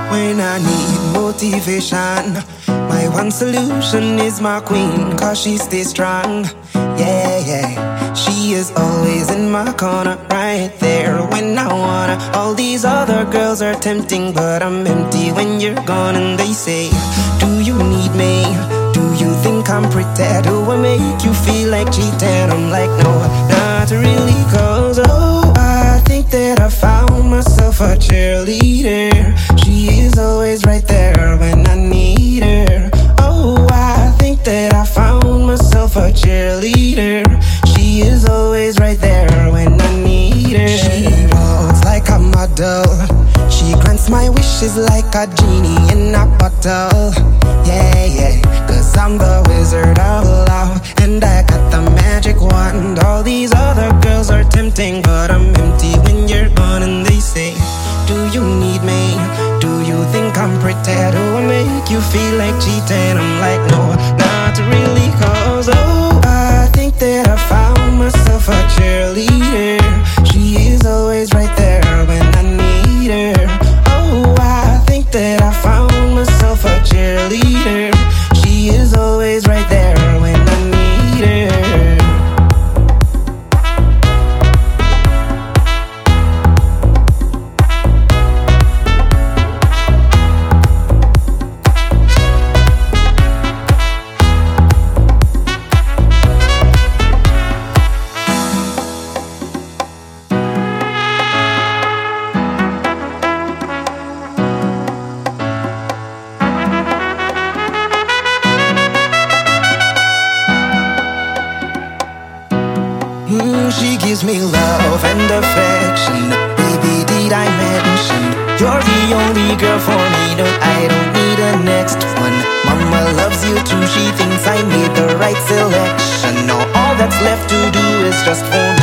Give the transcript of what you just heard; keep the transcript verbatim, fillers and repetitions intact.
When I need motivation, my one solution is my queen, cause she stays strong. Yeah, yeah. She is always in my corner, right there when I wanna. All these other girls are tempting, but I'm empty when you're gone. And they say, do you need me? Do you think I'm pretty? Do I make you feel like cheating? I'm like, no, not really, cause oh, I think that I found myself a cheerleader. She is always right there when I need her. Oh, I think that I found myself a cheerleader. She is always right there when I need her. She walks like a model. She grants my wishes like a genie in a bottle. Yeah, yeah, cause I'm the wizard of love, and I got the magic wand. All these other girls are tempting, but I'm empty when you're gone. And they say, do you need me? Do you think I'm pretty? Do I make you feel like cheating? I'm like, no, not really, cause oh, I think that I found myself a cheerleader. She is always right there when I need her. Oh, I think that I found myself a cheerleader. She is always right there when I need her. Mm, she gives me love and affection. Baby, did I mention you're the only girl for me? No, I don't need a next one. Mama loves you too. She thinks I made the right selection. Now all that's left to do is just for me